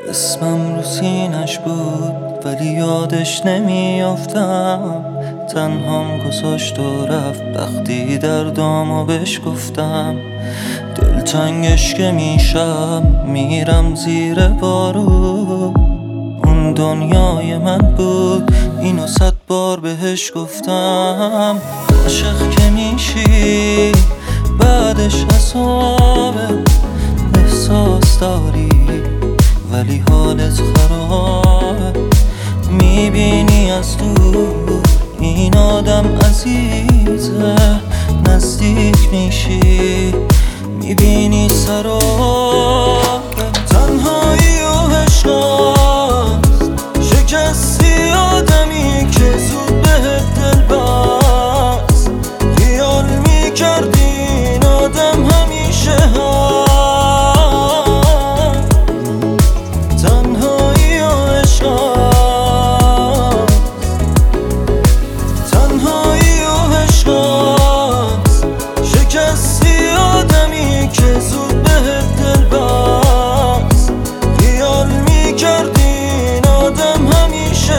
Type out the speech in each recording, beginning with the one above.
اسمم رو سینش بود ولی یادش نمیافتم. تنهام گذاشت و رفت وقتی دردامو بهش گفتم. دلتنگش که میشم میرم زیر بارو. اون دنیای من بود اینو 100 بار بهش گفتم. عاشق که میشی بعدش حسابه. احساس داری ولی حالت خرابه. میبینی از دور این آدم عزیزه. نزدیک میشی میبینی سرابه. تنهایی و عشقاست. شکستی آدمی که زود بهت دل بست. خیال میکردی این آدم همیشه هست. شکستی آدمی که زود بهت دل بست. خیال میکردی این آدم همیشه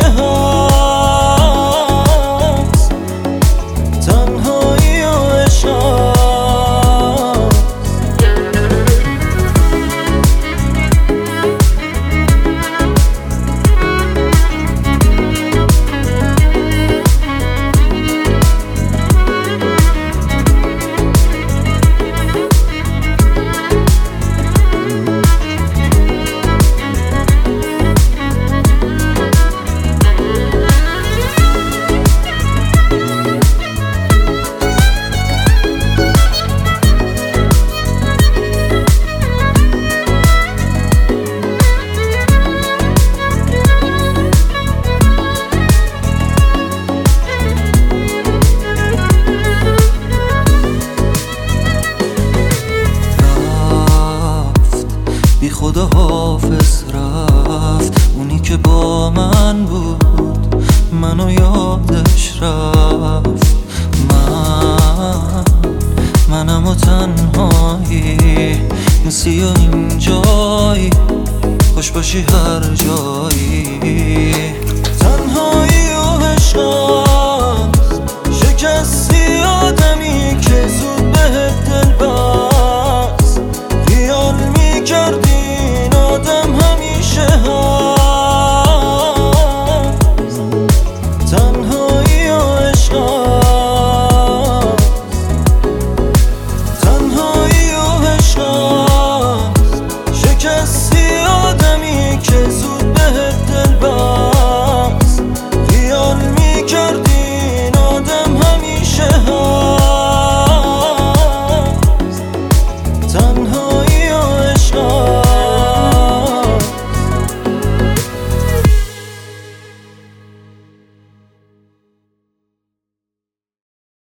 هست. تنهایی و عشقاست. بی خدا حافظ رفت. اونی که با من بود منو یادش رفت. منم و تنهایی نسی و این جایی. خوش باشی هر جایی.